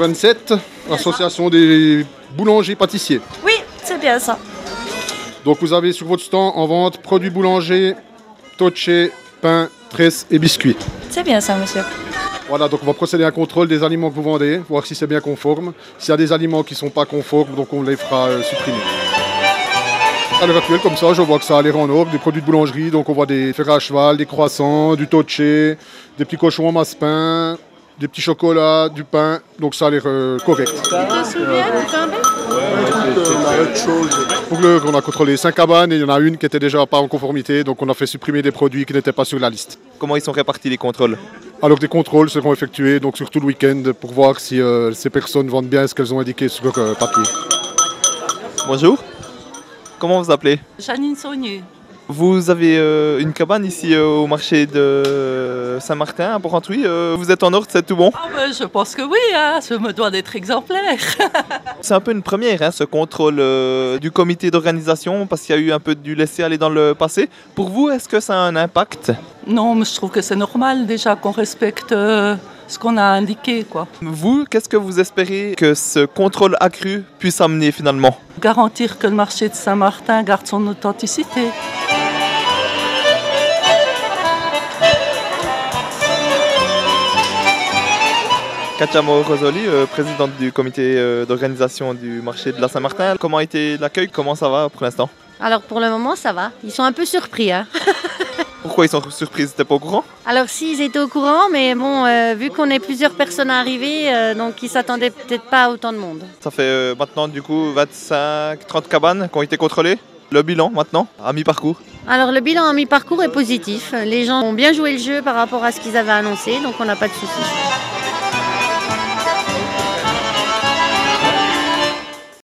27, association des boulangers-pâtissiers. Oui, c'est bien ça. Donc vous avez sur votre stand en vente produits boulangers, totché, pain, tresses et biscuits. C'est bien ça, monsieur. Voilà, donc on va procéder à un contrôle des aliments que vous vendez, voir si c'est bien conforme. S'il y a des aliments qui ne sont pas conformes, donc on les fera supprimer. À l'heure actuelle, comme ça, je vois que ça a l'air en ordre, des produits de boulangerie, donc on voit des fers à cheval, des croissants, du totché, des petits cochons en masse-pain, des petits chocolats, du pain, donc ça a l'air correct. Tu te souviens du pain Pour l'heure, on a contrôlé 5 cabanes et il y en a une qui n'était déjà pas en conformité, donc on a fait supprimer des produits qui n'étaient pas sur la liste. Comment ils sont répartis les contrôles? Alors des contrôles seront effectués, donc sur tout le week-end, pour voir si ces personnes vendent bien ce qu'elles ont indiqué sur leur papier. Bonjour. Comment vous appelez? Janine Saunier. Vous avez une cabane ici au marché de Saint-Martin à Port-Antruy. Vous êtes en ordre, c'est tout bon? Ah ben, je pense que oui, hein, je me dois d'être exemplaire. C'est un peu une première, hein, ce contrôle du comité d'organisation, parce qu'il y a eu un peu du laisser-aller dans le passé. Pour vous, est-ce que ça a un impact? Non, mais je trouve que c'est normal déjà qu'on respecte ce qu'on a indiqué, quoi. Vous, qu'est-ce que vous espérez que ce contrôle accru puisse amener finalement? Garantir que le marché de Saint-Martin garde son authenticité. Katia Rosoli, présidente du comité d'organisation du marché de la Saint-Martin. Comment a été l'accueil? Comment ça va pour l'instant? Alors pour le moment ça va, ils sont un peu surpris. Hein. Pourquoi ils sont surpris? Ils n'étaient pas au courant? Alors si, ils étaient au courant, mais bon, vu qu'on est plusieurs personnes arrivées, donc ils s'attendaient peut-être pas à autant de monde. Ça fait maintenant du coup 25-30 cabanes qui ont été contrôlées. Le bilan maintenant, à mi-parcours? Alors le bilan à mi-parcours est positif. Les gens ont bien joué le jeu par rapport à ce qu'ils avaient annoncé, donc on n'a pas de soucis.